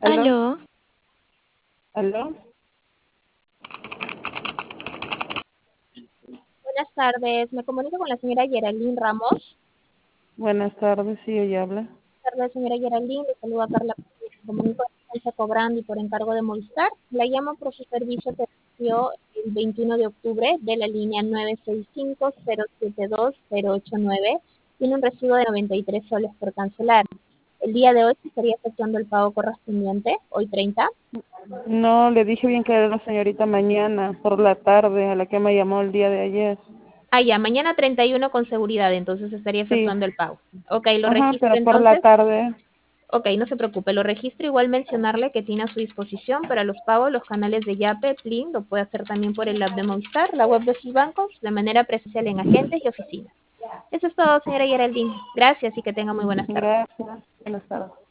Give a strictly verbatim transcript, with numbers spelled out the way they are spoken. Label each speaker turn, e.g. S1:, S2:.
S1: ¿Aló?
S2: Aló,
S1: ¿Aló?
S3: Buenas tardes, me comunico con la señora Geraldine Ramos.
S1: Buenas tardes, sí, ella habla.
S3: Buenas tardes, señora Geraldine, le saluda Carla. Me comunico con Alza Cobrando y por encargo de Movistar. La llamo por su servicio que recibió el veintiuno de octubre de la línea nueve seis cinco cero siete dos cero ocho nueve. Tiene un recibo de noventa y tres soles por cancelar. El día de hoy se estaría efectuando el pago correspondiente, hoy treinta.
S1: No, le dije bien que era la señorita mañana, por la tarde, a la que me llamó el día de ayer.
S3: Ah, ya, mañana treinta y uno con seguridad, entonces se estaría
S1: Sí,
S3: efectuando el pago. Ok, lo
S1: ajá,
S3: registro
S1: pero por la
S3: entonces.
S1: tarde.
S3: Ok, no se preocupe, lo registro. Igual mencionarle que tiene a su disposición para los pagos los canales de Yape, Plin, lo puede hacer también por el app de Movistar, la web de sus bancos, de manera presencial en agentes y oficinas. Eso es todo, señora Geraldine. Gracias y que tenga muy buenas tardes.
S1: Gracias. Buenas tardes.